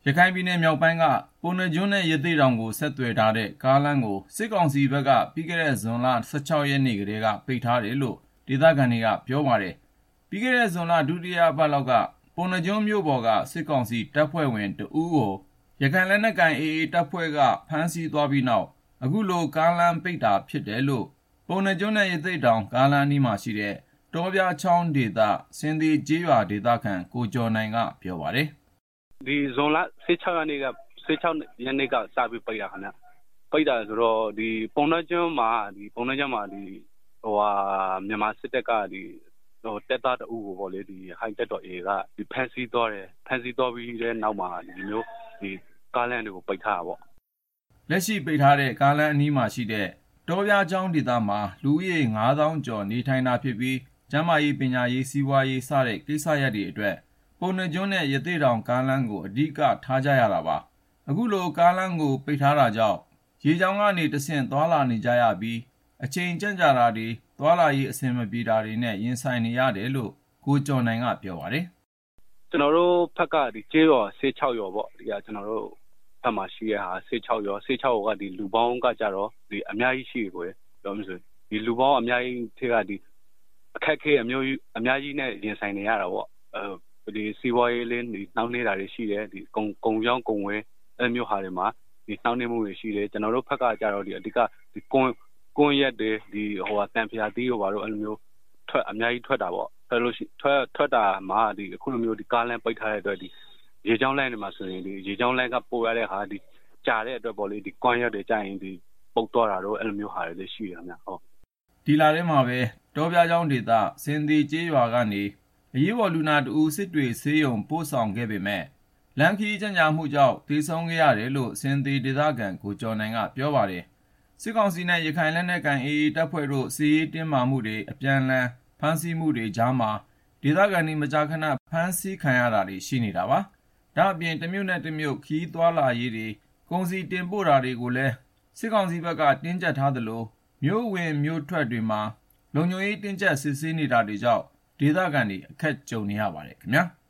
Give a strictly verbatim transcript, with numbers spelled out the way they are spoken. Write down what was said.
ရခိုင်ပြည်နယ်မြောက်ပိုင်းကပုဏ္ဏားကျွန်းနဲ့ရသေ့တောင်ကိုဆက်သွယ်ထားတဲ့ကားလမ်းကိုစစ်ကောင်စီဘက်ကပြီးခဲ့တဲ့ဇွန်လ၁၆ရက်နေ့ကတည်းကပိတ်ထားတယ်လို့ဒေသခံတွေကပြောပါတယ်။ပြီးခဲ့တဲ့ဇွန်လဒုတိယပတ်လောက်ကပုဏ္ဏားကျွန်းမြို့ပေါ်ကစစ်ကောင်စီတပ်ဖွဲ့ဝင်တဦးကိုရခိုင်လက်နက်ကိုင် အေအေ တပ်ဖွဲ့ကဖမ်းဆီးသွားပြီးနောက်အခုလိုကားလမ်းပိတ်တာဖြစ်တယ်လို့ပုဏ္ဏားကျွန်းနဲ့ရသေ့တောင်ကားလမ်းအနီးမှာရှိတဲ့တောပြားချောင်းဒေသစင်ဒီကျေးရွာဒေသခံကိုကျော်နိုင်ကပြောပါတယ်။ဒီဇွန်လ၁၆ရက်နေ့က၁၆ရက်နေ့ကစပြီးပိတ်တာခင်ဗျ။ပိတ်တာဆိုတော့ဒီပုဏ္ဏားကျွန်းမှာဒီပုဏ္ဏားကျွန်းမှာဒီဟိုဟာမြန်မာစစ်တပ်ကဒီဟိုတက်သားတူကိုပေါ့လေဒီဟိုက်တက်တော် အေ ကဒီဖန်စီသွားတယ်ဖန်စီသွားပြီးတဲ့နောက်မှာဒီမျိုးဒီကားလမ်းတွေကိုပိတ်ထားတာပေါ့လက်ရှိပိတ်ထားတဲ့ကားလမ်းအနီးမှာရှိတဲ့တောပြားချောင်းဒေသမှာလူဦးရေငါးသောင်းကျော်နေထိုင်တာဖြစ်ပြီးကျန်းမာရေးပညာရေးစီးပွားရေးစတဲ့ကိစ္စရပ်တွေအတွက်ပုဏ္ဏားကျွန်းနဲ့ရသေ့တောင်ကားလမ်းကိုအဓိကထားကြရတာပါအခုလိုကားလမ်းကိုပိတ်ထားတာကြောင့်ရေကြောင်းကနေတဆင့်သွားလာနေကြရပြီးအချိန်ကြန့်ကြာတာတွေသွားလာရေးအဆင်မပြေတာတွေနဲ့ရင်ဆိုင်နေရတယ်လို့ကိုကျော်နိုင်ကပြောပါတယ်ကျွန်တော်တို့ဖက်ကဒီကျေးရွာ၁၆ရွာပေါ့ဒီကကျွန်တော်တို့ဖက်မှာရှိရဟာ၁၆ရွာ၁၆ရွာကဒီလူပေါင်းကကြတော့ဒီအများကြီးရှိကိုယ်ပြောမှဆိုဒီလူပေါင်းအများကြီးထဲကဒီအခက်ခဲအမျိုးကြီးအများကြီးနဲ့ရင်ဆိုင်နေရတာပေါ့အဲဒီစီးပွားရေးလေးဒီနှောင့်နှေးတာတွေရှိတယ်ဒီကုံကုံရောင်းကုံဝဲအဲမျိုးဟာတွေမှာဒီနှောင့်နှေးမှုတွေရှိတယ်ကျွန်တော်တို့ဖက်ကကြတော့ဒီအဓိကဒီကွန်ကွန်ရက်တွေဒီဟိုဟာတန်ဖျာတီးတို့ဘာလို့အဲလိုမျိုးထွက်အများကြီးထွက်တာပေါ့ထွက်လို့ရှိထွက်ထွက်တာမှာဒီအခုလိုမျိုးဒီကားလမ်းပိတ်ထားတဲ့အတွက်ဒီရေချောင်းလမ်းတွေမှာဆိုရင်ဒီရေချောင်းလမ်းကပို့ရတဲ့ဟာဒီကြာတဲ့အတွက်ပေါ့လေဒီကွန်ရက်တွေကြာရင်ဒီပုတ်သွားတာတော့အဲလိုမျိုးဟာတွေလည်းရှိရမှာဟုတ်ဒီလာထဲမှာပဲတောပြားချောင်းဒေသစင်ဒီကျေးရွာကနေအရေးပေါ်လူနာတူစစ်တွေဆေးရုံပို့ဆောင်ခဲ့ပေမဲ့လမ်းခီးကြံ့ကြာမှုကြောင့်သေဆုံးခဲ့ရတယ်လို့စင်ဒီဒေသခံကိုကျော်နိုင်ကပြောပါတယ်စစ်ကောင်စီနဲ့ရခိုင်လက်နက်ကိုင် အေအေ တပ်ဖွဲ့တို့စီးရေးတင်းမာမှုတွေအပြန်အလှန်ဖမ်းဆီးမှုတွေကြားမှာဒေသခံတွေမကြာခဏဖမ်းဆီးခံရတာတွေရှိနေတာပါဒါအပြင်တမြို့နဲ့တမြို့ခီးသွားလာရေးတွေကုန်စည်တင်ပို့တာတွေကိုလည်းစစ်ကောင်စီဘက်ကတင်းကျပ်ထားသလိုမြို့ဝင်မြို့ထွက်တွေမှာလုံခြုံရေးတင်းကျပ်စစ်ဆေးနေတာတွေကြောင့်ဒေသခံတွေအခက်ကြုံနေရပါတယ်ခင်ဗျာ